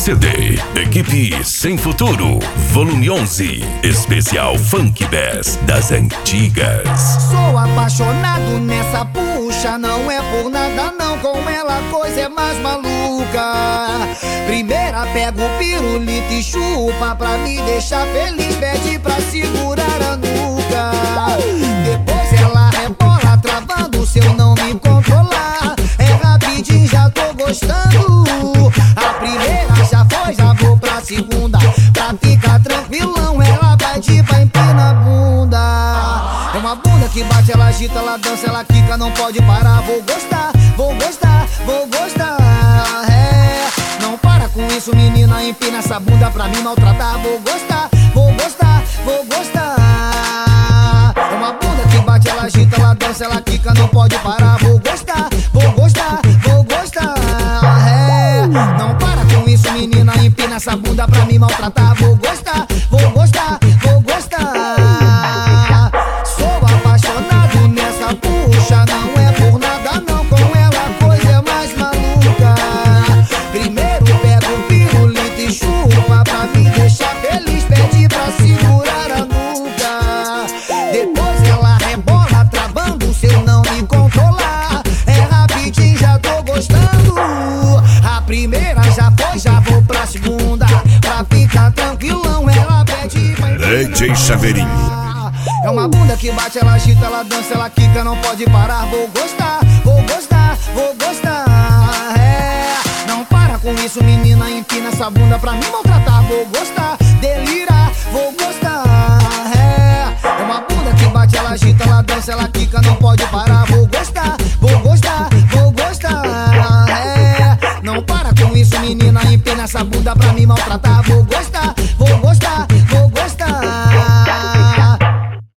CD, Equipe Sem Futuro, volume 11, especial Funk Bass das antigas. Sou apaixonado nessa puxa, não é por nada não, com ela a coisa é mais maluca. Primeira pega o pirulito e chupa pra me deixar feliz, pede pra segurar a nuca. Depois ela rebola travando, se eu não me controlar, é rapidinho, já tô gostando. A primeira já foi, já vou pra segunda, pra ficar tranquilão, ela vai de pra empina a bunda. É uma bunda que bate, ela agita, ela dança, ela quica, não pode parar. Vou gostar, vou gostar, vou gostar. É, não para com isso, menina, empina essa bunda pra me maltratar. Vou gostar, vou gostar, vou gostar. É uma bunda que bate, ela agita, ela dança, ela quica, não pode parar. Vou gostar, vou gostar, vou gostar. É, não para com isso, menina, empina essa bunda pra me maltratar. Vou gostar, vou gostar, vou gostar. Sou apaixonado nessa puxa, não é por nada não, com ela a coisa é mais maluca. Primeiro pega o pirulito e chupa pra me deixar feliz, pede pra segurar a nuca. Depois ela rebola travando, se eu não me controlar, é rapidinho, já tô gostando. A primeira já foi, já vou pra segunda, pra ficar tranquilão, ela pede pra DJ Chaveirinho. É uma bunda que bate, ela agita, ela dança, ela quica, não pode parar. Vou gostar, vou gostar, vou gostar. É, não para com isso, menina, empina essa bunda pra me maltratar. Vou gostar, delira, vou gostar. É uma bunda que bate, ela agita, ela dança, ela quica, não pode parar. Vou gostar, vou gostar, vou gostar. É, não para com isso, menina, empina essa bunda pra me maltratar. Vou gostar,